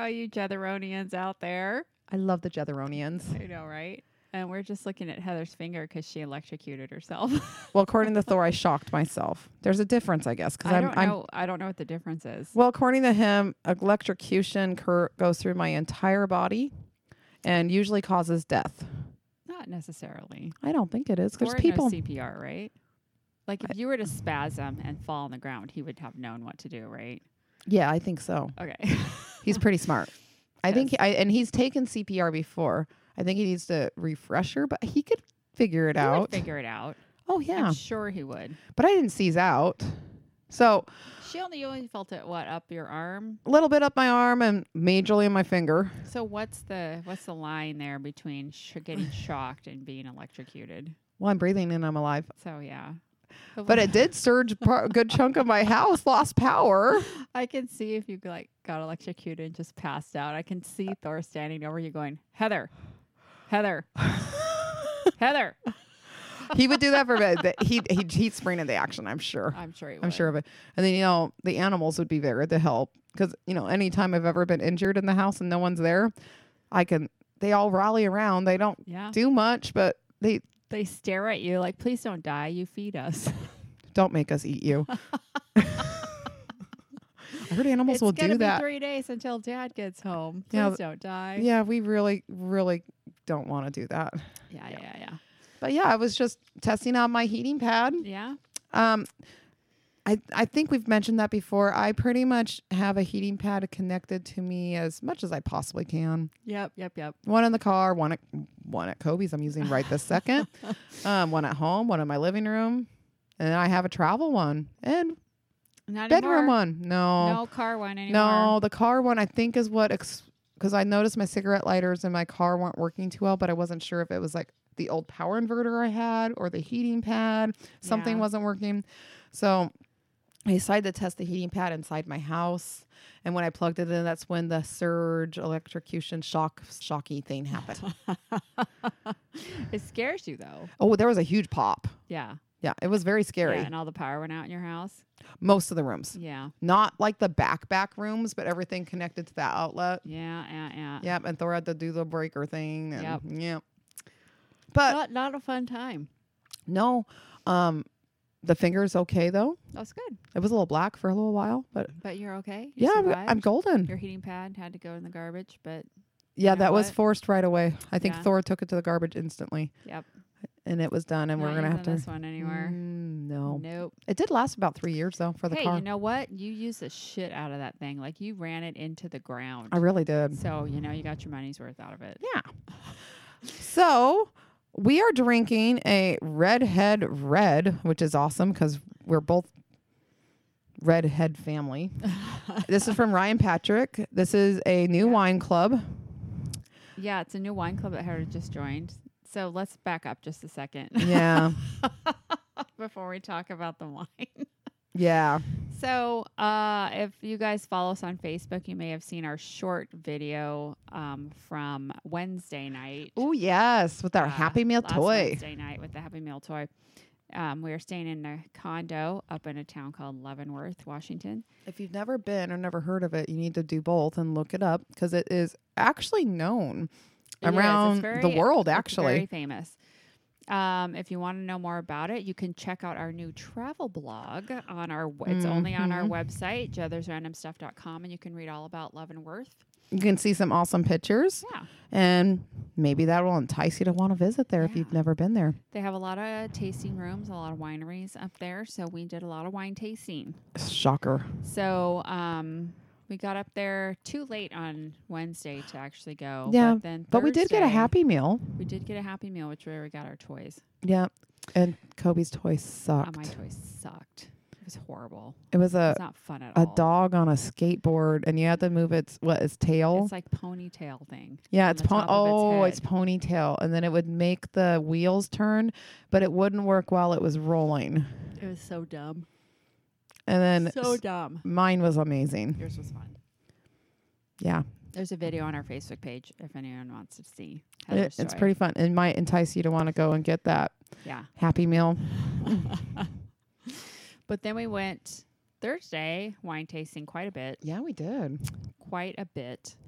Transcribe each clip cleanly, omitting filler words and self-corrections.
all you Jetheronians out there. I love the Jetheronians. I know, right? And we're just looking at Heather's finger because she electrocuted herself. Well, according to Thor, I shocked myself. There's a difference, I guess, because I don't know what the difference is. Well, according to him, electrocution goes through my entire body and usually causes death. Not necessarily. I don't think it is. Because Thor people knows CPR, right? Like if you were to spasm and fall on the ground, he would have known what to do, right? Yeah, I think so. Okay. He's pretty smart. I think, and he's taken CPR before. I think he needs to refresher, but he could figure it out. Figure it out. Oh, yeah. I'm sure he would. But I didn't seize out. So you only felt it, what, up your arm? A little bit up my arm and majorly in my finger. So what's the line there between getting shocked and being electrocuted? Well, I'm breathing and I'm alive. So, yeah. But it did surge a good chunk of my house, lost power. I can see if you got electrocuted and just passed out. I can see Thor standing over you going, Heather, Heather, Heather. He would do that for a bit. He'd spring into action, I'm sure. I'm sure he would. I'm sure of it. And then, the animals would be there to help. Because, anytime I've ever been injured in the house and no one's there, they all rally around. They don't do much, but they stare at you like, please don't die. You feed us. Don't make us eat you. I heard animals will do that. It's going to be 3 days until Dad gets home. Please don't die. Yeah, we really, really don't want to do that. Yeah. But yeah, I was just testing out my heating pad. Yeah. I think we've mentioned that before. I pretty much have a heating pad connected to me as much as I possibly can. Yep. One in the car, one at Kobe's I'm using right this second. One at home, one in my living room. And then I have a travel one and not bedroom anymore. one. No car one anymore. No, the car one I think is what, because I noticed my cigarette lighters in my car weren't working too well, but I wasn't sure if it was like the old power inverter I had or the heating pad. Something wasn't working. So I decided to test the heating pad inside my house. And when I plugged it in, that's when the surge electrocution shocky thing happened. It scares you though. Oh, there was a huge pop. Yeah. Yeah, it was very scary. Yeah, and all the power went out in your house? Most of the rooms. Yeah. Not like the back rooms, but everything connected to that outlet. Yeah. Yep, and Thor had to do the breaker thing. And Yep. But not a fun time. No. The finger's okay, though. That's good. It was a little black for a little while, but you're okay? You survived? I'm golden. Your heating pad had to go in the garbage, but... Yeah, that was forced right away. I think Yeah. Thor took it to the garbage instantly. Yep. And it was done, and Not we're going to have to... this one anymore. No. Nope. It did last about 3 years, though, for the car. Hey, you know what? You used the shit out of that thing. Like, you ran it into the ground. I really did. So, you got your money's worth out of it. Yeah. So, we are drinking a Redhead Red, which is awesome because we're both Redhead family. This is from Ryan Patrick. This is a new wine club. Yeah, it's a new wine club that Heather just joined. So let's back up just a second. Yeah. Before we talk about the wine. Yeah. So if you guys follow us on Facebook, you may have seen our short video from Wednesday night. Oh, yes. With our Happy Meal last toy. Wednesday night with the Happy Meal toy. We were staying in a condo up in a town called Leavenworth, Washington. If you've never been or never heard of it, you need to do both and look it up because it is actually known around the world, actually. It's very famous. If you want to know more about it, you can check out our new travel blog on our. It's only on our website, jothersrandomstuff.com, and you can read all about Leavenworth. You can see some awesome pictures. Yeah. And maybe that will entice you to want to visit there if you've never been there. They have a lot of tasting rooms, a lot of wineries up there. So we did a lot of wine tasting. Shocker. So we got up there too late on Wednesday to actually go. Yeah. But we did get a Happy Meal. We did get a Happy Meal, which is where we got our toys. Yeah. And Kobe's toy sucked. My toys sucked. It was horrible. It was It's not fun at all. a dog on a skateboard, and you had to move its tail. It's like ponytail thing. Yeah, it's it's ponytail, and then it would make the wheels turn, but it wouldn't work while it was rolling. It was so dumb. And then So dumb. mine was amazing. Yours was fun. Yeah, There's a video on our Facebook page if anyone wants to see. it's pretty fun. It might entice you to want to go and get that Happy Meal. But then we went Thursday wine tasting quite a bit. Yeah, we did. Quite a bit.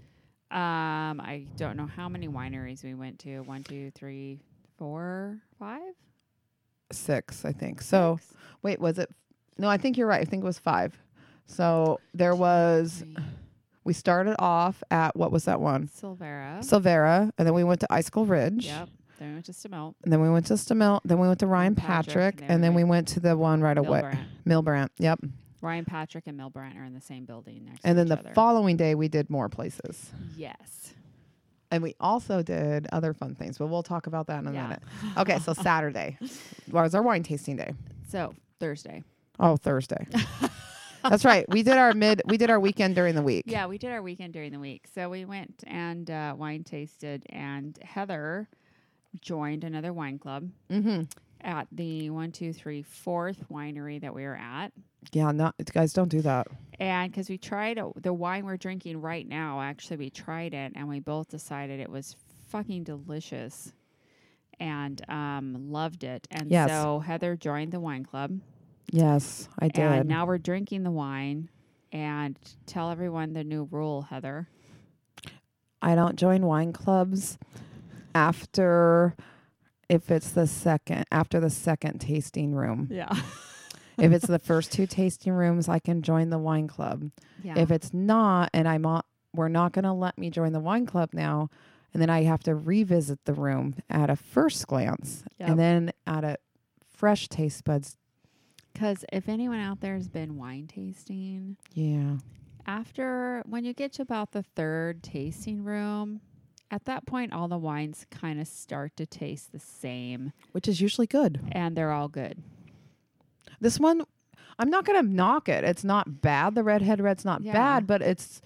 I don't know how many wineries we went to. 1, 2, 3, 4, 5, 6, I think. So 6? wait, was it? No, I think you're right. I think it was 5. So there was. We started off at what was that one? Silvera, and then we went to Icicle Ridge. Yep. Then we went to Stamilt. And then we went to Stamilt. Then we went to Ryan Patrick, and then we went to the one right away. Milbrandt. Yep. Ryan Patrick and Milbrandt are in the same building next and to then each the other. following day we did more places. Yes. And we also did other fun things, but we'll talk about that in a minute. Okay, so Saturday was our wine tasting day. So Thursday. Oh, Thursday. That's right. We did our weekend during the week. Yeah, we did our weekend during the week. So we went and wine tasted, and Heather joined another wine club at the 1, 2, 3, 4th winery that we were at. Yeah, guys, don't do that. And because we tried the wine we're drinking right now, actually, we tried it, and we both decided it was fucking delicious and loved it. And so Heather joined the wine club. Yes, I did. And now we're drinking the wine. And tell everyone the new rule, Heather. I don't join wine clubs after the second tasting room. Yeah. If it's the first 2 tasting rooms, I can join the wine club. Yeah. If it's not, and we're not going to let me join the wine club now, and then I have to revisit the room at a first glance, and then at a fresh taste buds. Because if anyone out there has been wine tasting, when you get to about the 3rd tasting room, at that point, all the wines kind of start to taste the same. Which is usually good. And they're all good. This one, I'm not going to knock it. It's not bad. The Redhead Red's not bad, but it's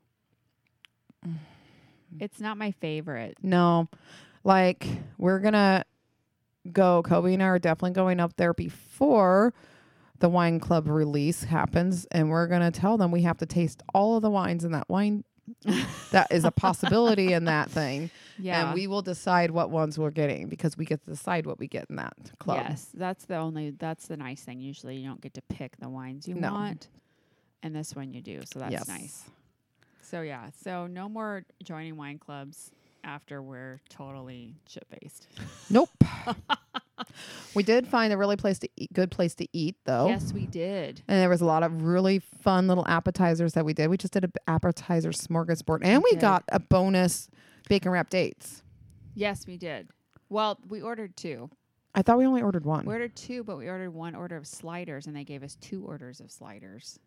not my favorite. No. Like, we're going to go, Kobe and I are definitely going up there before the wine club release happens, and we're going to tell them we have to taste all of the wines in that wine. That is a possibility in that thing. Yeah. And we will decide what ones we're getting, because we get to decide what we get in that club. Yes. That's the nice thing. Usually you don't get to pick the wines you want. And this one you do. So that's nice. So So no more joining wine clubs after we're totally shit-faced. Nope. We did find a really good place to eat, though. Yes, we did. And there was a lot of really fun little appetizers that we did. We just did an appetizer smorgasbord, and we got a bonus bacon wrapped dates. Yes, we did. Well, we ordered 2. I thought we only ordered 1. We ordered 2, but we ordered 1 order of sliders, and they gave us 2 orders of sliders.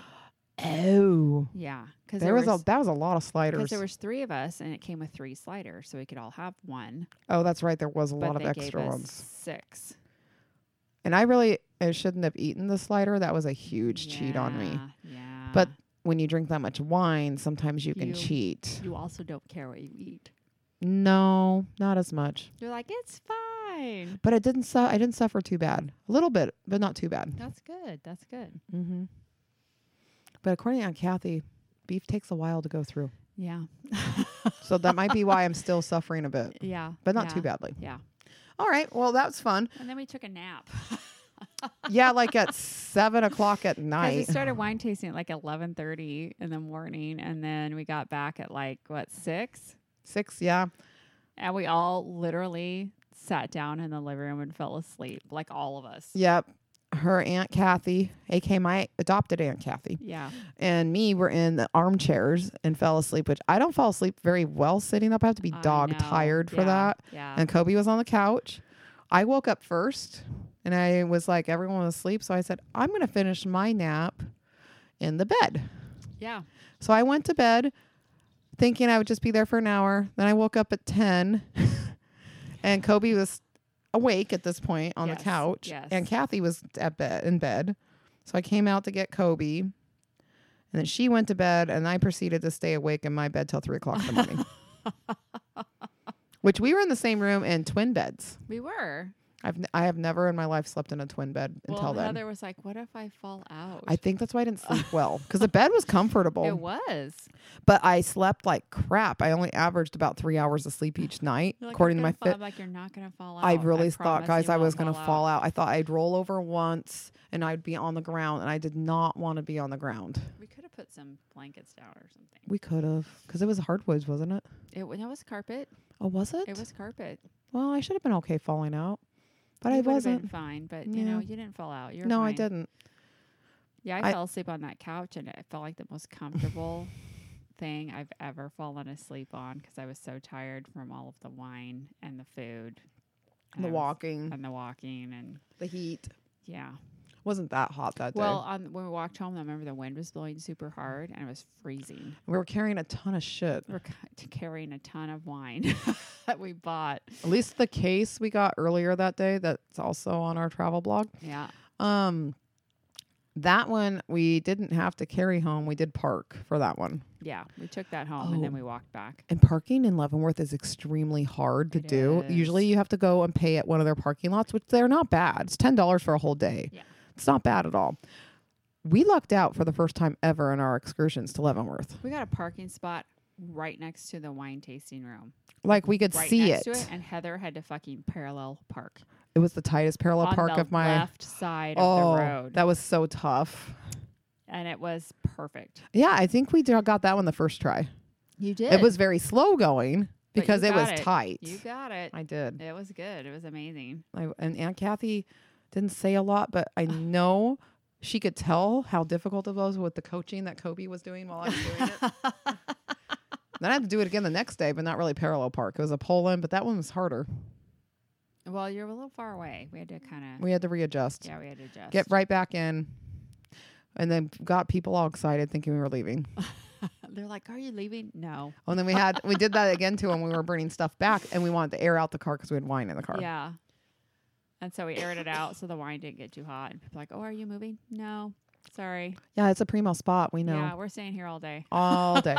Oh. Yeah. That was a lot of sliders. Because there was 3 of us, and it came with 3 sliders, so we could all have 1. Oh, that's right. There was a lot of extra gave us ones. 6. And I shouldn't have eaten the slider. That was a huge cheat on me. Yeah. But when you drink that much wine, sometimes you can cheat. You also don't care what you eat. No, not as much. You're like, it's fine. But I didn't suffer too bad. A little bit, but not too bad. That's good. That's good. Mm-hmm. But according to Aunt Kathy, beef takes a while to go through. Yeah. So that might be why I'm still suffering a bit. Yeah. But not too badly. Yeah. All right. Well, that was fun. And then we took a nap. Yeah, like at 7:00 at night. Because we started wine tasting at like 11:30 in the morning, and then we got back at 6? 6, yeah. And we all literally sat down in the living room and fell asleep, like all of us. Yep. Her Aunt Kathy, aka my adopted Aunt Kathy, and me were in the armchairs and fell asleep, which I don't fall asleep very well sitting up. I have to be dog tired for that. Yeah. And Kobe was on the couch. I woke up first, and I was like, everyone was asleep. So I said, I'm going to finish my nap in the bed. Yeah. So I went to bed thinking I would just be there for an hour. Then I woke up at 10, and Kobe was awake at this point on the couch, and Kathy was in bed. So I came out to get Kobe, and then she went to bed, and I proceeded to stay awake in my bed till 3:00 in the morning. Which we were in the same room in twin beds. We were. I have never in my life slept in a twin bed until then. Heather was like, what if I fall out? I think that's why I didn't sleep well, because the bed was comfortable. It was. But I slept like crap. I only averaged about 3 hours of sleep each night, according to my fit. Like, you're not going to fall out. I really thought, guys, I was going to fall out. I thought I'd roll over once and I'd be on the ground, and I did not want to be on the ground. We could have put some blankets down or something. We could have, because it was hardwoods, wasn't it? It was carpet. Oh, was it? It was carpet. Well, I should have been okay falling out, but You I would have wasn't. been fine, but Yeah. you know, you didn't fall out. You're No, fine. I didn't. Yeah, I fell asleep on that couch, and it felt like the most comfortable thing I've ever fallen asleep on because I was so tired from all of the wine and the food, The walking, and the walking, and the heat. yeah. Wasn't that hot that day? Well, when we walked home, I remember the wind was blowing super hard, and it was freezing. We were carrying a ton of shit. We were carrying a ton of wine that we bought. At least the case we got earlier that day. That's also on our travel blog. Yeah. That one we didn't have to carry home. We did park for that one. Yeah, we took that home and then we walked back. And parking in Leavenworth is extremely hard to do. Usually you have to go and pay at one of their parking lots, which they're not bad. It's $10 for a whole day. Yeah. It's not bad at all. We lucked out for the first time ever in our excursions to Leavenworth. We got a parking spot right next to the wine tasting room. Like we could see next to it, and Heather had to fucking parallel park. It was the tightest parallel on park the of my left side of the road. That was so tough. And it was perfect. Yeah, I think we got that one the first try. You did. It was very slow going because it was tight. You got it. I did. It was good. It was amazing. And Aunt Kathy didn't say a lot, but I know she could tell how difficult it was with the coaching that Kobe was doing while I was doing it. Then I had to do it again the next day, but not really parallel park. It was a Poland, but that one was harder. Well, you're a little far away. We had to readjust. Yeah, we had to adjust. Get right back in. And then got people all excited thinking we were leaving. They're like, "Are you leaving?" No. Oh, and then we did that again too when we were bringing stuff back, and we wanted to air out the car because we had wine in the car. Yeah. And so we aired it out so the wine didn't get too hot. And people were like, "Oh, are you moving?" No. Sorry. Yeah, it's a primo spot. We know. Yeah, we're staying here all day. All day.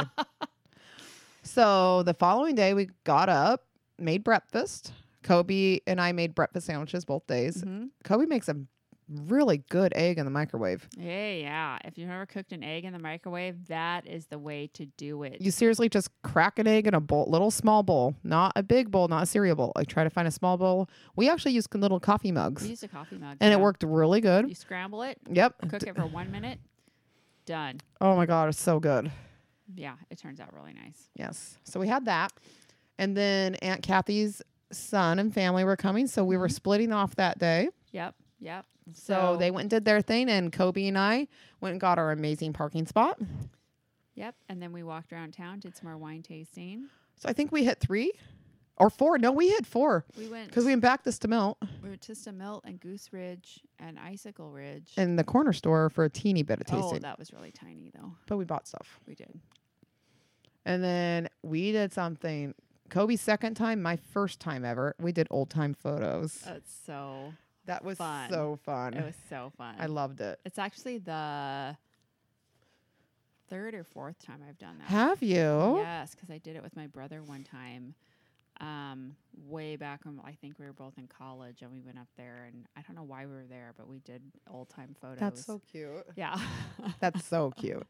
So the following day we got up, made breakfast. Kobe and I made breakfast sandwiches both days. Mm-hmm. Kobe makes a really good egg in the microwave. Yeah. If you've ever cooked an egg in the microwave, that is the way to do it. You seriously just crack an egg in a bowl, little small bowl, not a big bowl, not a cereal bowl. Like try to find a small bowl. We actually used little coffee mugs. We used a coffee mug. And it worked really good. You scramble it. Yep. Cook it for 1 minute. Done. Oh my God, it's so good. Yeah, it turns out really nice. Yes. So we had that. And then Aunt Kathy's son and family were coming. So we were splitting off that day. Yep. So they went and did their thing, and Kobe and I went and got our amazing parking spot. Yep. And then we walked around town, did some more wine tasting. So I think we hit 3 or 4. No, we hit 4. We went because we went back to Stamilt. We went to Stamilt and Goose Ridge and Icicle Ridge. And the corner store for a teeny bit of Oh, tasting. that was really tiny though. But we bought stuff. We did. And then we did something. Kobe's second time, my first time ever. We did old time photos. That was fun. So fun. It was so fun. I loved it. It's actually the 3rd or 4th time I've done that. Have you? Yes, because I did it with my brother one time. Way back when I think we were both in college, and we went up there, and I don't know why we were there, but we did old time photos. That's so cute. Yeah. That's so cute.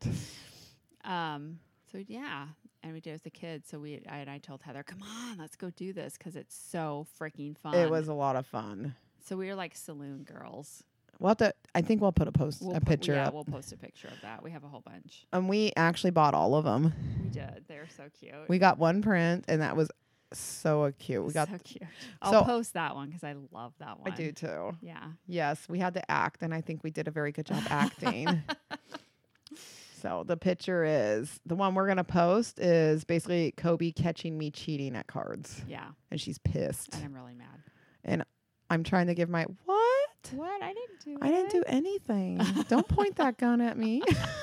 So yeah, and we did it with the kids. So I told Heather, "Come on, let's go do this because it's so freaking fun." It was a lot of fun. So we were like saloon girls. I think we'll put a picture up. We'll post a picture of that. We have a whole bunch. And we actually bought all of them. We did. They're so cute. We got one print, and that was so cute. We got so cute. I'll post that one because I love that one. I do too. Yeah. Yes, we had to act, and I think we did a very good job acting. So the picture is the one we're gonna post is basically Kobe catching me cheating at cards. Yeah. And she's pissed. And I'm really mad. And I'm trying to give my what? What? I didn't do. I didn't do anything. Don't point that gun at me.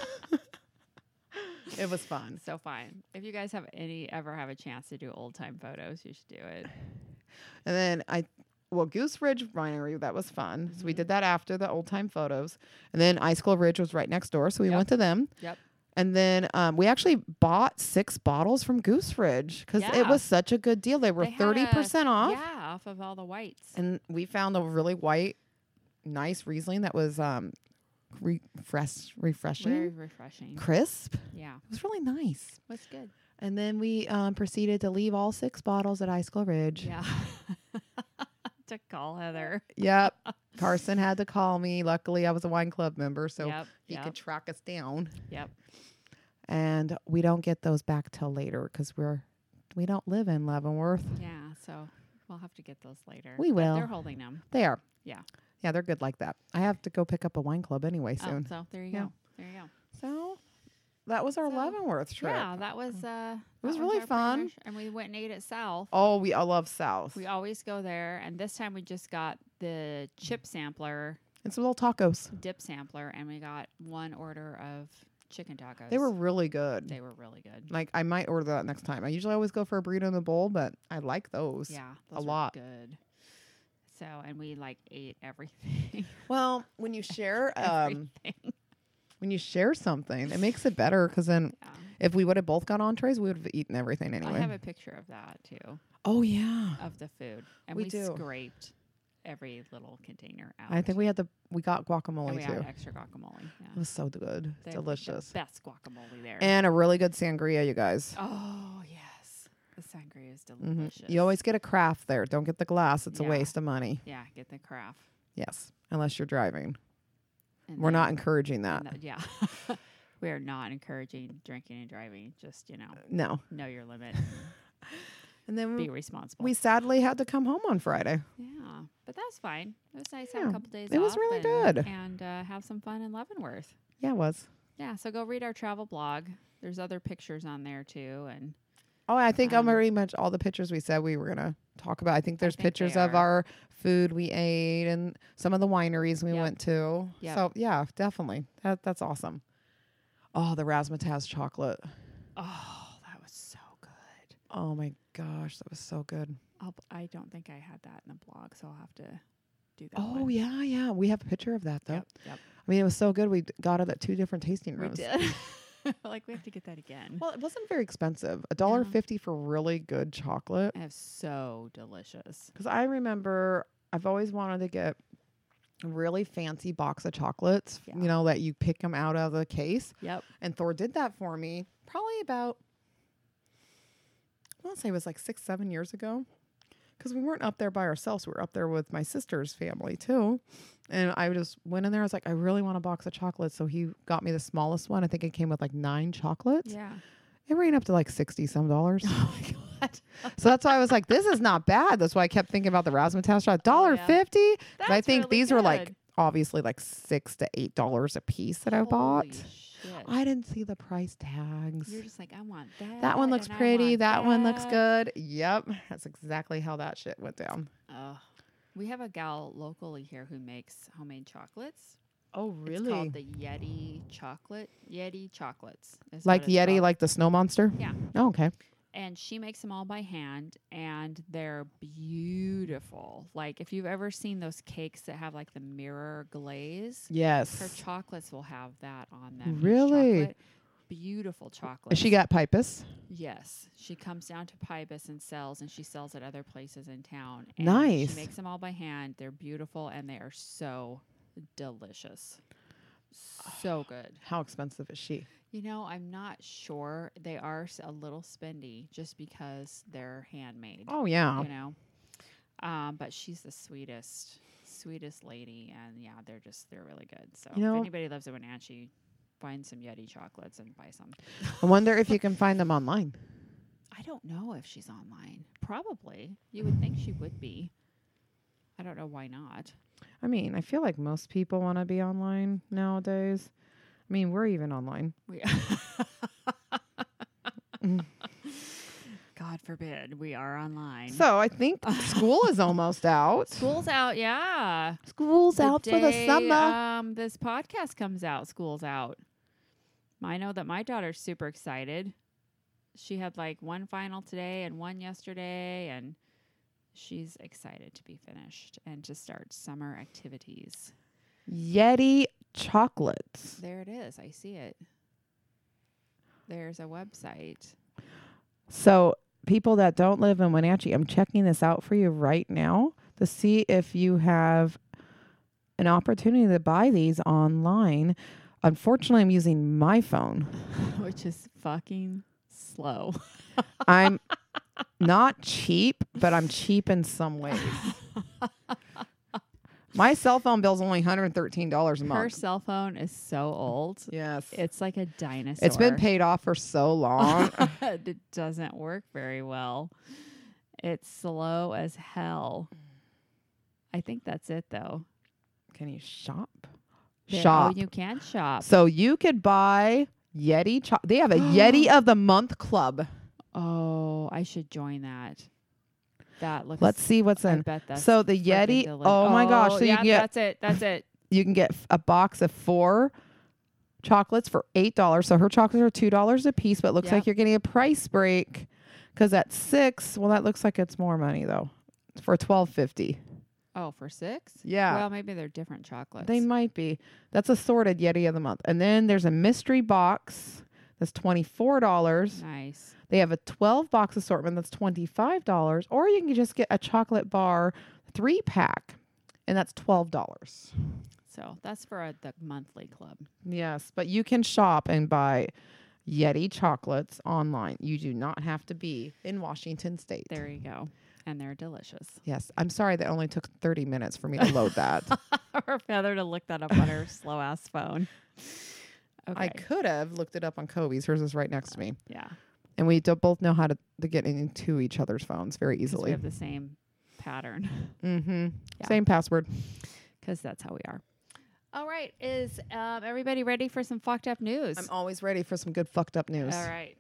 It was fun. So fun. If you guys ever have a chance to do old time photos, you should do it. And then Goose Ridge Winery, that was fun. Mm-hmm. So we did that after the old time photos. And then Icicle Ridge was right next door. So we went to them. Yep. And then we actually bought 6 bottles from Goose Ridge because it was such a good deal. They were 30% off. Yeah, off of all the whites. And we found a really white, nice Riesling that was refreshing. Very refreshing. Crisp. Yeah. It was really nice. It was good. And then we proceeded to leave all 6 bottles at Icicle Ridge. Yeah. To call Heather. Yep. Carson had to call me. Luckily, I was a wine club member, so he could track us down. Yep. and we don't get those back till later because we don't live in Leavenworth. Yeah, so we'll have to get those later. We will. But they're holding them. They are. Yeah. Yeah, they're good like that. I have to go pick up a wine club anyway soon. So there you Yeah. go. There you go. So that was our Leavenworth trip. Yeah, that was it was really fun. And we went and ate at South. Oh, I love South. We always go there, and this time we just got the chip sampler, and some little tacos. dip sampler, and we got one order of chicken tacos. They were really good. They were really good. Like, I might order that next time. I usually always go for a burrito in the bowl, but I like those. Yeah, a those were lot. good. So, and we like ate everything. Well, when you share Everything. when you share something, it makes it better because then Yeah. if we would have both got entrees, we would have eaten everything anyway. I have a picture of that too, Oh yeah. of the food, and We we do. scraped every little container out. I think we got and guacamole we too. had extra guacamole. Yeah. It was so good. They were Delicious. the best guacamole there. And a really good sangria, you guys. Oh yes, the sangria is Mhm. delicious. You always get a craft there. Don't get the glass. It's a Yeah. waste of money. yeah, get the craft. Yes. Unless you're driving. And We're not then- encouraging that. and yeah, we are not encouraging drinking and driving. Just No. know your limit. And then Be responsible. we sadly had to come home on Friday. Yeah, but that's fine. It was nice to have Yeah, a couple days it was off really and, good. and have some fun in Leavenworth. Yeah, it was. Yeah, so go read our travel blog. There's other pictures on there too, and Oh, I think Um, pretty much all the pictures we said we were going to talk about. I think there's think they pictures of are. our food we ate and some of the wineries we Yep. went to. Yep. So, yeah, definitely. That's awesome. Oh, the razzmatazz chocolate. oh, that was so good. Oh, my gosh. That was so good. I don't think I had that in the blog, so I'll have to do that. Oh, one. yeah. We have a picture of that, though. Yep. I mean, it was so good. We got it at 2 different tasting We rooms. did. Like we have to get that again. Well, it wasn't very expensive. $1.50 for really good chocolate. And it's so delicious. Because I remember I've always wanted to get a really fancy box of chocolates, Yeah. you know, that you pick them out of the case. Yep. And Thor did that for me probably about, I want to say it was like 6-7 years ago. Because we weren't up there by ourselves. We were up there with my sister's family too. And I just went in there. I was like, I really want a box of chocolates. So he got me the smallest one. I think it came with like 9 chocolates. Yeah. It ran up to like $60-some. Oh my god. So that's why I was like, this is not bad. That's why I kept thinking about the razzmatazz shot. $1.50. That's I think really these were like good. obviously like $6 to $8 a piece that I bought. Holy shit. I didn't see the price tags. You're just like, I want that. That one looks and I pretty. want That one looks that. good. Yep. That's exactly how that shit went down. Oh, we have a gal locally here who makes homemade chocolates. Oh, It's called the Yeti chocolate. Yeti chocolates. is Like what it's Yeti, called. like the snow monster? Yeah. Oh, okay. And she makes them all by hand, and they're beautiful. Like if you've ever seen those cakes that have like the mirror glaze, her Yes. chocolates will have that on them. each Really? chocolate. Beautiful chocolate. She got Pipus. Yes, she comes down to Pybus and sells, and she sells at other places in town. And Nice. She makes them all by hand. They're beautiful, and they are so delicious. So good. How expensive is she? You know, I'm not sure. They are a little spendy just because they're handmade. Oh, yeah. You know, but she's the sweetest lady, and yeah, they're really good. So You know- if anybody lives in Wenatchee, find some Yeti chocolates and buy some. I wonder if you can find them online. I don't know if she's online. Probably. You would think she would be. I don't know why not. I mean, I feel like most people want to be online nowadays. I mean, we're even online. We God forbid we are online. So I think school is almost out. School's out, yeah. School's out for the day, summer. This podcast comes out, school's out. I know that my daughter's super excited. She had like one final today and one yesterday, and she's excited to be finished and to start summer activities. Yeti chocolates. There it is. I see it. There's a website. So people that don't live in Wenatchee, I'm checking this out for you right now to see if you have an opportunity to buy these online. Unfortunately, I'm using my phone. Which is fucking slow. I'm not cheap, but I'm cheap in some ways. My cell phone bill's only $113 a month. Her cell phone is so old. Yes. It's like a dinosaur. It's been paid off for so long. It doesn't work very well. It's slow as hell. I think that's it, though. Can you shop? Oh, you can shop. So you could buy Yeti. They have a Yeti of the Month club. Oh, I should join that. That looks. Let's see what's in. I bet that's so the Yeti. Oh my gosh! So yeah, you can get. That's it. That's it. You can get a box of 4 chocolates for $8. So her chocolates are $2 a piece, but it looks like you're getting a price break because at 6. Well, that looks like it's more money though. It's for $12.50. Oh, for 6? Yeah. Well, maybe they're different chocolates. They might be. That's a sorted Yeti of the Month. And then there's a mystery box that's $24. Nice. They have a 12-box assortment that's $25. Or you can just get a chocolate bar 3-pack, and that's $12. So that's for the monthly club. Yes, but you can shop and buy Yeti chocolates online. You do not have to be in Washington State. There you go. And they're delicious. Yes. I'm sorry that only took 30 minutes for me to load that. Or Heather to look that up on her slow-ass phone. Okay. I could have looked it up on Kobe's. Hers is right next to me. Yeah. And we both know how to get into each other's phones very easily. We have the same pattern. Mm-hmm. Yeah. Same password. Because that's how we are. All right. Is everybody ready for some fucked up news? I'm always ready for some good fucked up news. All right.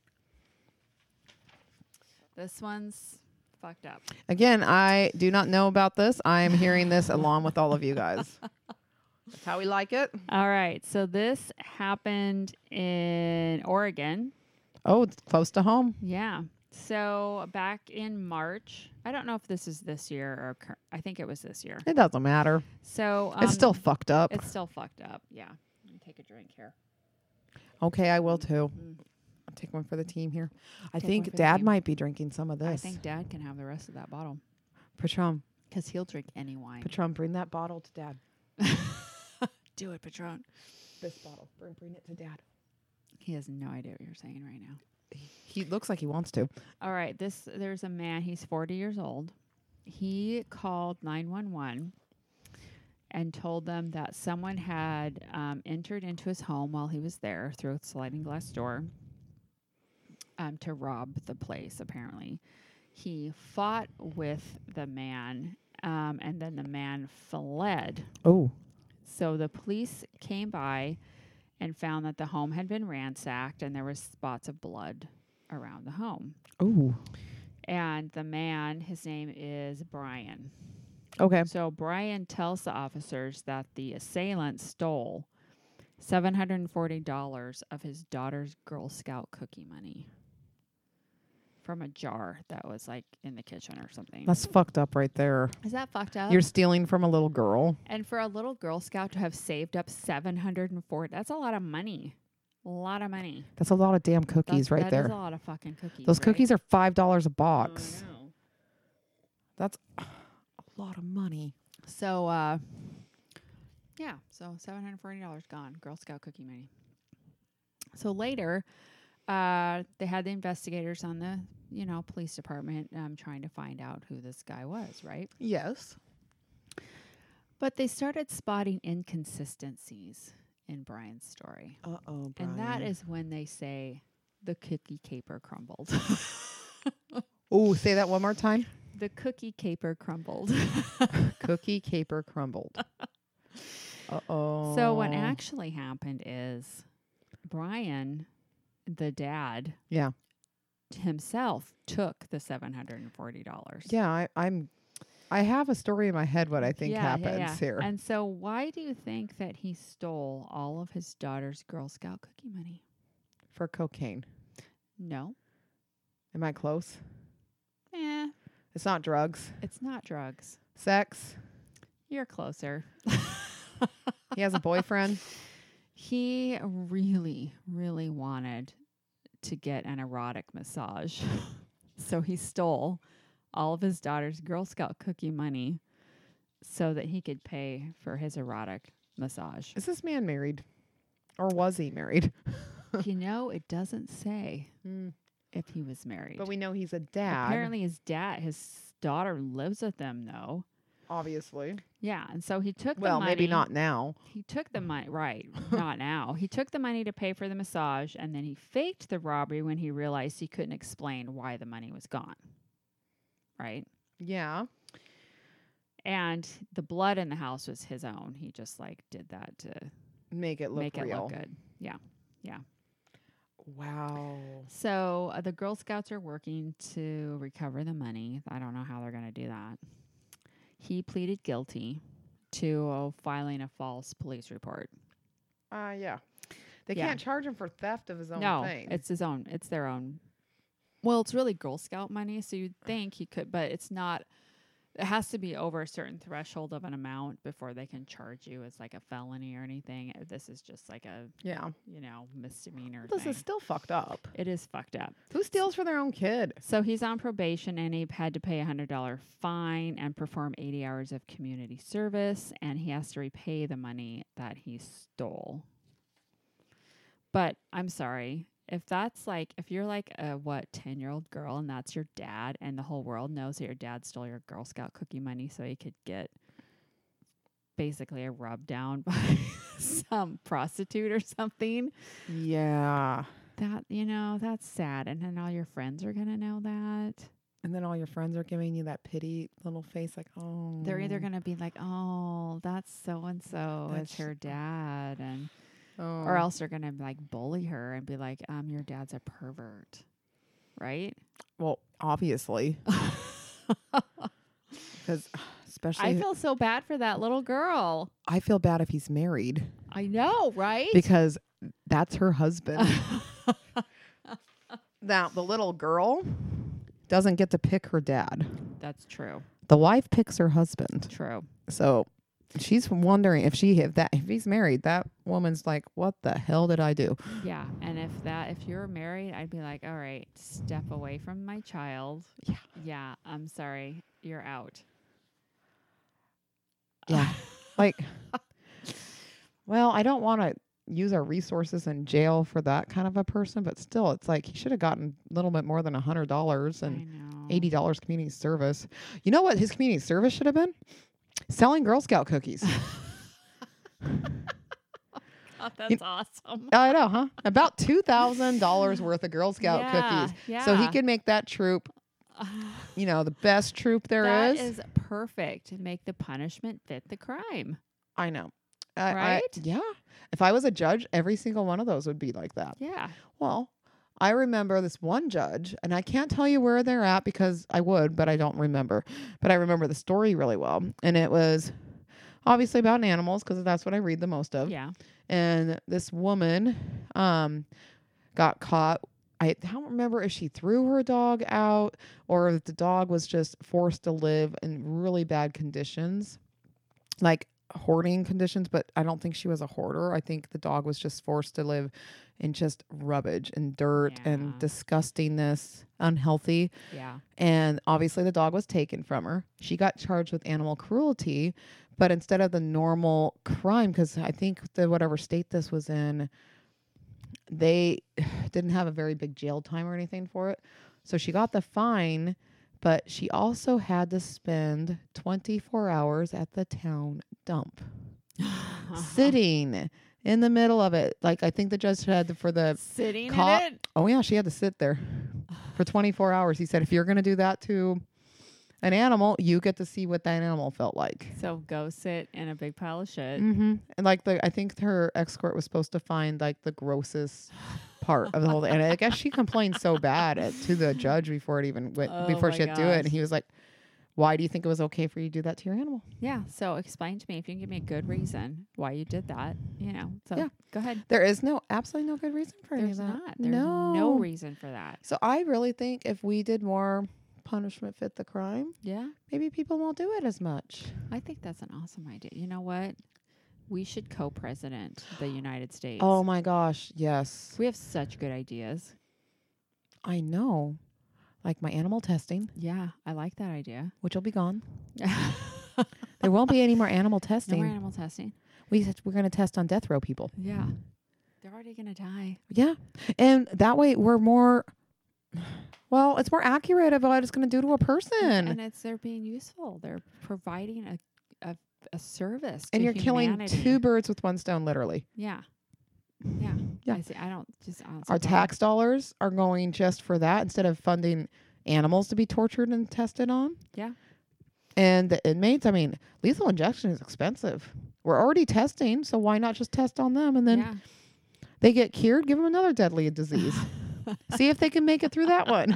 This one's fucked up. Again, I do not know about this. I am hearing this along with all of you guys. That's how we like it. All right. So this happened in Oregon. Oh, it's close to home. Yeah. So back in March, I don't know if this is this year or I think it was this year. It doesn't matter. So it's still fucked up. It's still fucked up. Yeah. Let me take a drink here. Okay, I will too. I'll take one for the team here. I think Dad might be drinking some of this. I think Dad can have the rest of that bottle. Patron. Because he'll drink any wine. Patron, bring that bottle to Dad. Do it, Patron. This bottle. Bring it to Dad. He has no idea what you're saying right now. He looks like he wants to. All right. There's a man. He's 40 years old. He called 911 and told them that someone had entered into his home while he was there through a sliding glass door to rob the place, apparently. He fought with the man, and then the man fled. Oh. So the police came by and found that the home had been ransacked and there was spots of blood around the home. Oh. And the man, his name is Brian. Okay. So Brian tells the officers that the assailant stole $740 of his daughter's Girl Scout cookie money from a jar that was like in the kitchen or something. That's fucked up right there. Is that fucked up? You're stealing from a little girl. And for a little Girl Scout to have saved up $740, that's a lot of money. A lot of money. That's a lot of damn cookies right there. That is a lot of fucking cookies. Those cookies are $5 a box. Oh, I know. That's a lot of money. So, yeah. So $740 gone. Girl Scout cookie money. So later, they had the investigators on the, police department trying to find out who this guy was, right? Yes. But they started spotting inconsistencies in Brian's story. Uh-oh, Brian. And that is when they say the cookie caper crumbled. Oh, say that one more time. The cookie caper crumbled. Cookie caper crumbled. Uh-oh. So what actually happened is Brian, the dad, himself took the $740. Yeah, I have a story in my head what I think happens here. And so why do you think that he stole all of his daughter's Girl Scout cookie money? For cocaine. No. Am I close? Eh. It's not drugs. It's not drugs. Sex. You're closer. He has a boyfriend. He really, really wanted to get an erotic massage. So he stole all of his daughter's Girl Scout cookie money so that he could pay for his erotic massage. Is this man married? Or was he married? It doesn't say if he was married. But we know he's a dad. Apparently his daughter lives with them, though. Obviously. Yeah. And so he took the money. Well, maybe not now. He took the money. Right. Not now. He took the money to pay for the massage, and then he faked the robbery when he realized he couldn't explain why the money was gone. Right? Yeah. And the blood in the house was his own. He just like did that to make it look real. It look good. Yeah. Yeah. Wow. So the Girl Scouts are working to recover the money. I don't know how they're going to do that. He pleaded guilty to filing a false police report. Yeah. They can't charge him for theft of his own thing. No, it's his own. It's their own. Well, it's really Girl Scout money, so you'd think he could, but it's not. It has to be over a certain threshold of an amount before they can charge you as like a felony or anything. This is just like a misdemeanor. This is still fucked up. It is fucked up. Who steals for their own kid? So he's on probation, and he had to pay $100 fine and perform 80 hours of community service, and he has to repay the money that he stole. But I'm sorry. If that's like, if you're like a 10-year-old girl and that's your dad and the whole world knows that your dad stole your Girl Scout cookie money so he could get basically a rub down by some prostitute or something. Yeah. That, that's sad. And then all your friends are going to know that. And then all your friends are giving you that pity little face like, oh. They're either going to be like, oh, that's so-and-so. It's her dad. And... Oh. Or else they're going to like bully her and be like, your dad's a pervert. Right? Well, obviously. Because especially... I feel so bad for that little girl. I feel bad if he's married. I know, right? Because that's her husband. Now, the little girl doesn't get to pick her dad. That's true. The wife picks her husband. True. So... she's wondering if he's married, that woman's like, what the hell did I do? Yeah. And if you're married, I'd be like, all right, step away from my child. Yeah. Yeah. I'm sorry. You're out. Yeah. Like, well, I don't want to use our resources in jail for that kind of a person, but still, it's like he should have gotten a little bit more than $100 and $80 community service. You know what his community service should have been? Selling Girl Scout cookies. That's awesome. I know, huh? About $2,000 worth of Girl Scout cookies. Yeah. So he could make that troop, the best troop there is. That is perfect. Make the punishment fit the crime. I know. Right? Yeah. If I was a judge, every single one of those would be like that. Yeah. Well, I remember this one judge, and I can't tell you where they're at because I would, but I don't remember. But I remember the story really well. And it was obviously about animals because that's what I read the most of. Yeah. And this woman got caught. I don't remember if she threw her dog out or if the dog was just forced to live in really bad conditions, like hoarding conditions, but I don't think she was a hoarder. I think the dog was just forced to live in just rubbish and dirt and disgustingness, unhealthy. Yeah. And obviously the dog was taken from her. She got charged with animal cruelty, but instead of the normal crime, because I think whatever state this was in, they didn't have a very big jail time or anything for it. So she got the fine, but she also had to spend 24 hours at the town dump, sitting in the middle of it. Like, I think the judge had for the sitting in it. Oh yeah, she had to sit there for 24 hours. He said, if you're going to do that to an animal, you get to see what that animal felt like. So go sit in a big pile of shit. Mm-hmm. And like I think her escort was supposed to find like the grossest part of the whole thing. And I guess she complained so bad to the judge before it even went, before she had to do it. And he was like, why do you think it was okay for you to do that to your animal? Yeah. So explain to me, if you can give me a good reason why you did that, So go ahead. There is absolutely no good reason for any of that. Not. There's no reason for that. So I really think if we did more punishment fit the crime, maybe people won't do it as much. I think that's an awesome idea. You know what? We should co-president the United States. Oh my gosh, yes. We have such good ideas. I know. Like my animal testing. Yeah, I like that idea. Which will be gone. There won't be any more animal testing. No more animal testing. We're going to test on death row people. Yeah. They're already going to die. Yeah. And that way we're more Well, it's more accurate of what it's going to do to a person. And they're being useful. They're providing a service and to you're humanity. killing 2 birds with one stone, literally. Yeah. I don't Our tax dollars are going just for that instead of funding animals to be tortured and tested on. Yeah. And the inmates, I mean, lethal injection is expensive. We're already testing, so why not just test on them? And then they get cured, give them another deadly disease. See if they can make it through that one.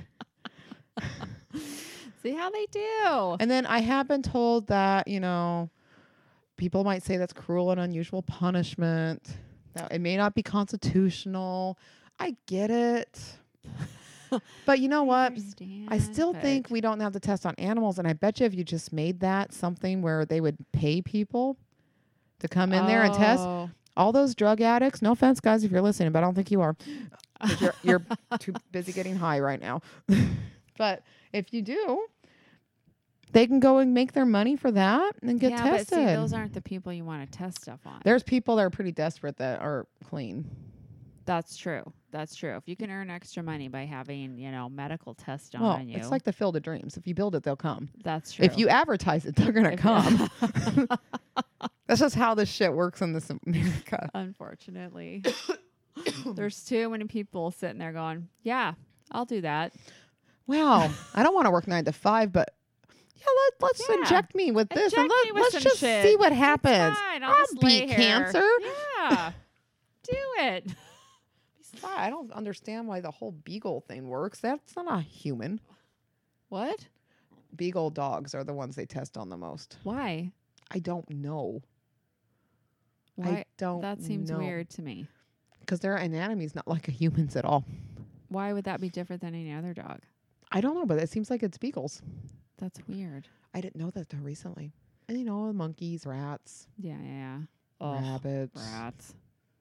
See how they do. And then I have been told that, people might say that's cruel and unusual punishment. That it may not be constitutional. I get it. But you know what? I still think we don't have to test on animals. And I bet you if you just made that something where they would pay people to come in there and test all those drug addicts. No offense, guys, if you're listening, but I don't think you are. 'Cause you're too busy getting high right now. But if you do, they can go and make their money for that and get tested. But see, those aren't the people you want to test stuff on. There's people that are pretty desperate that are clean. That's true. If you can earn extra money by having, medical tests done on you. It's like the Field of Dreams. If you build it, they'll come. That's true. If you advertise it, they're going to come. That's just how this shit works in this America. Unfortunately. There's too many people sitting there going, yeah, I'll do that. Well, I don't want to work 9 to 5, but let's inject me with this and let's just see what happens. I'll beat cancer. Yeah. Do it. I don't understand why the whole beagle thing works. That's not a human. What? Beagle dogs are the ones they test on the most. Why? I don't know. Why? That seems weird to me. Because their anatomy is not like a human's at all. Why would that be different than any other dog? I don't know, but it seems like it's beagles. That's weird. I didn't know that till recently. And monkeys, rats. Yeah. Rabbits. Rats.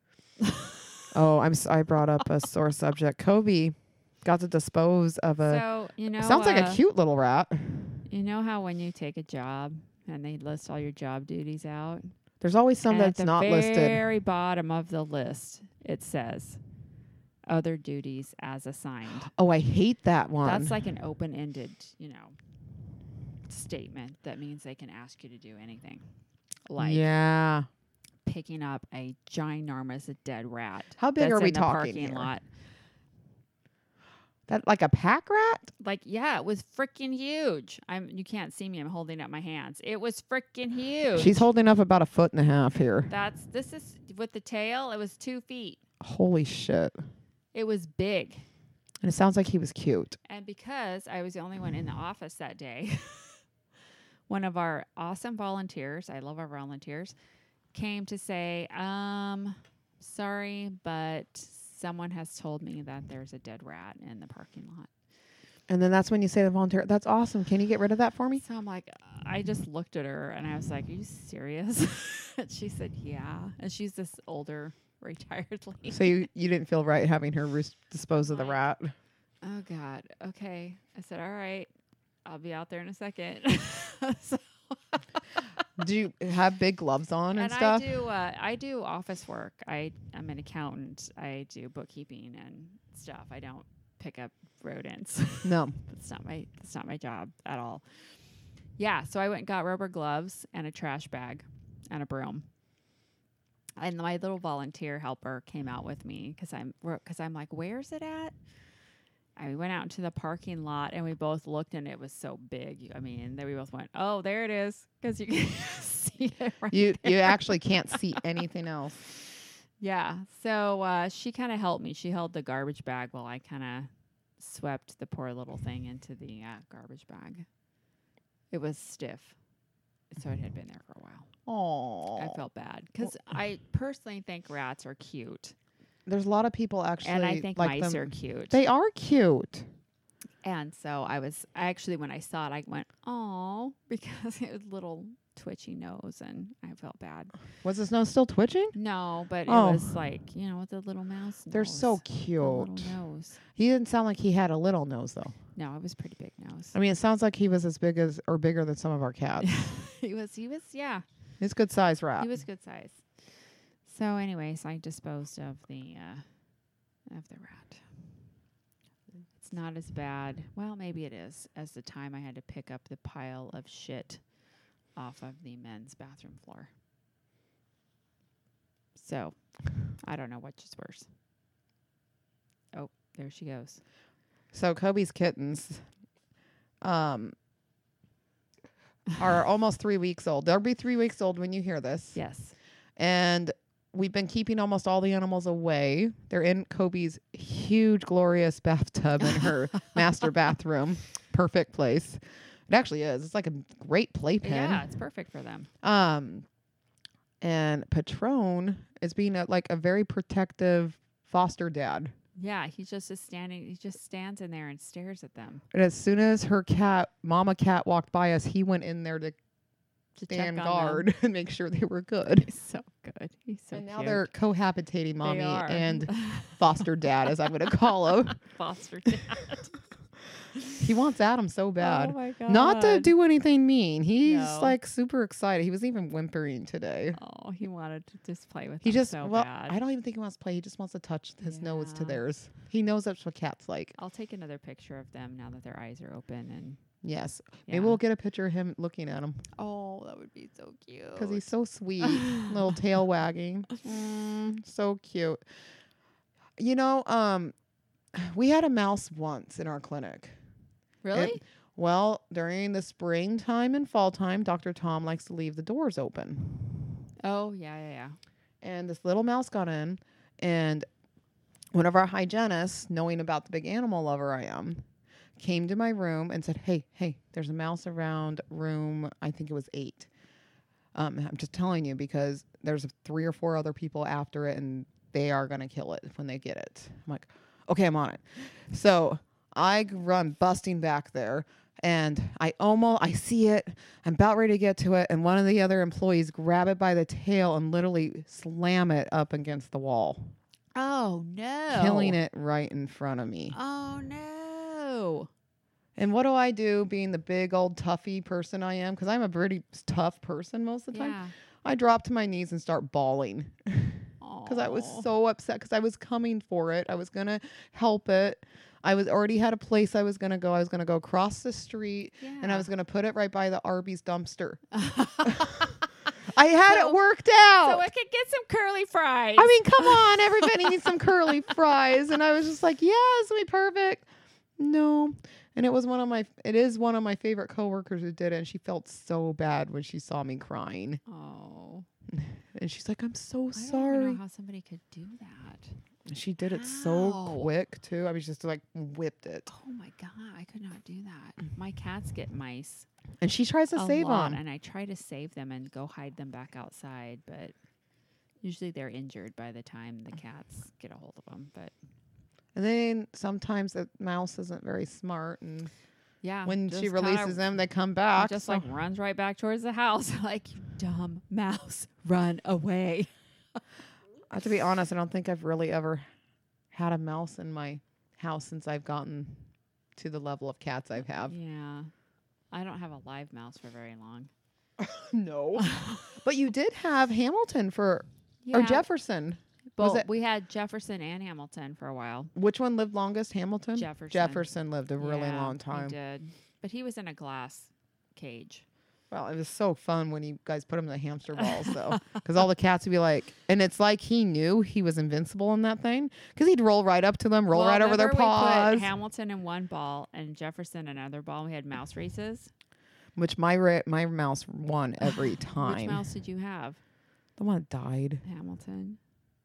I brought up a sore subject. Kobe got to dispose of a. So, sounds like a cute little rat. You know how when you take a job and they list all your job duties out? There's always some that's not listed. At the very bottom of the list, it says other duties as assigned. Oh, I hate that one. That's like an open-ended, statement that means they can ask you to do anything. Like picking up a ginormous dead rat. How big are we in the talking parking lot. That like a pack rat? It was freaking huge. You can't see me. I'm holding up my hands. It was freaking huge. She's holding up about 1.5 feet here. This is with the tail. It was 2 feet. Holy shit. It was big. And it sounds like he was cute. And because I was the only one in the office that day, one of our awesome volunteers, I love our volunteers, came to say, sorry, but someone has told me that there's a dead rat in the parking lot. And then that's when you say to the volunteer, that's awesome. Can you get rid of that for me? So I'm like, I just looked at her and I was like, are you serious? And she said, yeah. And she's this older, retired lady. So you didn't feel right having her dispose of the rat? Oh, God. Okay. I said, all right. I'll be out there in a second. Do you have big gloves on and stuff? I do office work. I'm an accountant. I do bookkeeping and stuff. I don't pick up rodents. No. That's not my job at all. Yeah, so I went and got rubber gloves and a trash bag and a broom. And my little volunteer helper came out with me because I'm like, where's it at? I went out into the parking lot and we both looked and it was so big. I mean, then we both went, oh, there it is. Because you can see it right You actually can't see anything else. Yeah. So she kind of helped me. She held the garbage bag while I kind of swept the poor little thing into the garbage bag. It was stiff. So it had been there for a while. Oh, I felt bad because I personally think rats are cute. There's a lot of people actually, and I think like mice them. are cute. They are cute. And so I actually when I saw it, I went, oh, because it was little twitchy nose, and I felt bad. Was his nose still twitching? No, but it was like with the little mouse. They're nose, so cute. the little nose. He didn't sound like he had a little nose though. No, it was pretty big nose. I mean, it sounds like he was as big as or bigger than some of our cats. He was, yeah. He's good size rat. He was good size. So, anyways, I disposed of the rat. It's It's not as bad. Well, maybe it is, as the time I had to pick up the pile of shit off of the men's bathroom floor. So, I don't know which is worse. Oh, there she goes. So Kobe's kittens are almost 3 weeks old. They'll be 3 weeks old when you hear this. Yes. And we've been keeping almost all the animals away. They're in Kobe's huge, glorious bathtub in her master bathroom. Perfect place. It actually is. It's like a great playpen. Yeah, it's perfect for them. And Patron is being like a very protective foster dad. Yeah, he just stands in there and stares at them. And as soon as her cat, mama cat, walked by us, he went in there to stand guard and make sure they were good. He's so good. He's so and now cute. they're cohabitating mommy and foster dad, as I'm going to call him. Foster dad. He wants Adam so bad. Oh my God. Not to do anything mean. He's No. like super excited. He was even whimpering today. Oh, he wanted to just play with He them just, so well, bad. I don't even think he wants to play. He just wants to touch his nose to Yeah. theirs. He knows that's what cats like. I'll take another picture of them now that their eyes are open. And Yes. yeah. Maybe we'll get a picture of him looking at him. Oh, that would be so cute. Because he's so sweet. Little tail wagging. So cute. You know, we had a mouse once in our clinic. Really? Well, during the springtime and fall time, Dr. Tom likes to leave the doors open. Oh, yeah. And this little mouse got in, and one of our hygienists, knowing about the big animal lover I am, came to my room and said, hey, there's a mouse around room, I think it was 8. I'm just telling you because there's 3 or 4 other people after it, and they are going to kill it when they get it. I'm like, okay, I'm on it. So I run busting back there, and I see it. I'm about ready to get to it, and one of the other employees grab it by the tail and literally slam it up against the wall. Oh, no. Killing it right in front of me. Oh, no. And what do I do, being the big old toughy person I am? Because I'm a pretty tough person most of the time. Yeah. I drop to my knees and start bawling. Because I was so upset because I was coming for it. I was going to help it. I was already had a place I was going to go. I was going to go across the street and I was going to put it right by the Arby's dumpster. I had it worked out. So I could get some curly fries. I mean, come on. Everybody needs some curly fries. And I was just like, yeah, this will be perfect. No. And it is one of my favorite coworkers who did it. And she felt so bad when she saw me crying. Oh. And she's like, I'm so I sorry. don't know how somebody could do that. She did it so quick too. I was just like whipped it. Oh my God, I could not do that. My cats get mice. And she tries to save them. And I try to save them and go hide them back outside, but usually they're injured by the time the cats get a hold of them. But and then sometimes the mouse isn't very smart, and yeah, when she releases them, they come back. Just like runs right back towards the house, like, you dumb mouse, run away. I have to be honest, I don't think I've really ever had a mouse in my house since I've gotten to the level of cats I have. Yeah. I don't have a live mouse for very long. No. But you did have Hamilton or Jefferson. Both. We had Jefferson and Hamilton for a while. Which one lived longest, Hamilton? Jefferson. Jefferson lived a really long time. He did. But he was in a glass cage. Well, it was so fun when you guys put him in the hamster balls, though, because all the cats would be like, and it's like he knew he was invincible in that thing, because he'd roll right up to them, roll right over their paws. We put Hamilton in one ball and Jefferson in another ball. We had mouse races. Which my mouse won every time. Which mouse did you have? The one that died. Hamilton.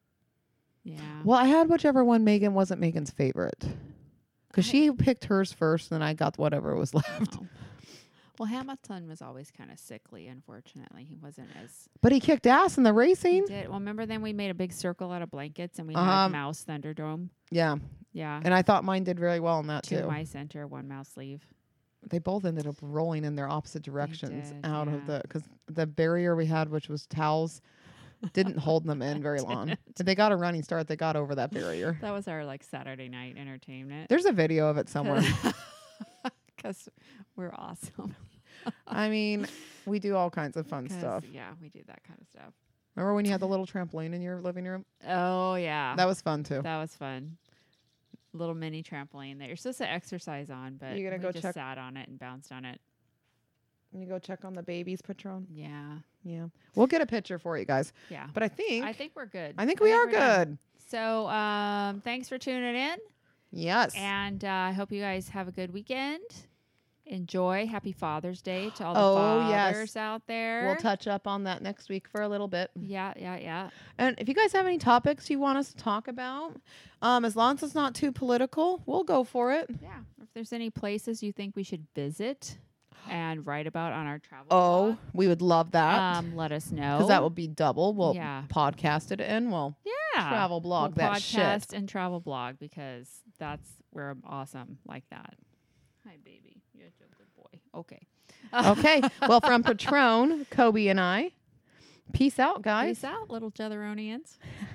Yeah. Well, I had whichever one Megan wasn't Megan's favorite, because she picked hers first, and then I got whatever was left. Oh. Well, Hamilton was always kind of sickly, unfortunately. He wasn't as... But he kicked ass in the racing. He did. Well, remember then we made a big circle out of blankets and we had Mouse Thunderdome? Yeah. Yeah. And I thought mine did very well in that, too. 2 mice enter, 1 mouse leave. They both ended up rolling in their opposite directions out of the... Because the barrier we had, which was towels, didn't hold them in very long. If they got a running start, they got over that barrier. That was our, Saturday night entertainment. There's a video of it somewhere. Because we're awesome. I mean, we do all kinds of fun stuff. Yeah, we do that kind of stuff. Remember when you had the little trampoline in your living room? Oh, yeah. That was fun, too. That was fun. little mini trampoline that you're supposed to exercise on, but you're gonna we go just check. sat on it and bounced on it. You go check on the babies, Patron. Yeah. Yeah. We'll get a picture for you guys. Yeah. But I think we're good. I think we are we're done. good. So thanks for tuning in. Yes. And I hope you guys have a good weekend. Enjoy. Happy Father's Day to all the fathers out there. We'll touch up on that next week for a little bit. Yeah. And if you guys have any topics you want us to talk about, as long as it's not too political, we'll go for it. Yeah. If there's any places you think we should visit and write about on our travel blog, we would love that. Let us know. Because that will be double. We'll podcast it and we'll travel blog that podcast shit. And travel blog because we're awesome like that. Hi, baby. You're a good boy. Okay. Okay. Well, from Patron, Kobe, and I, peace out, guys. Peace out, little Jetheronians.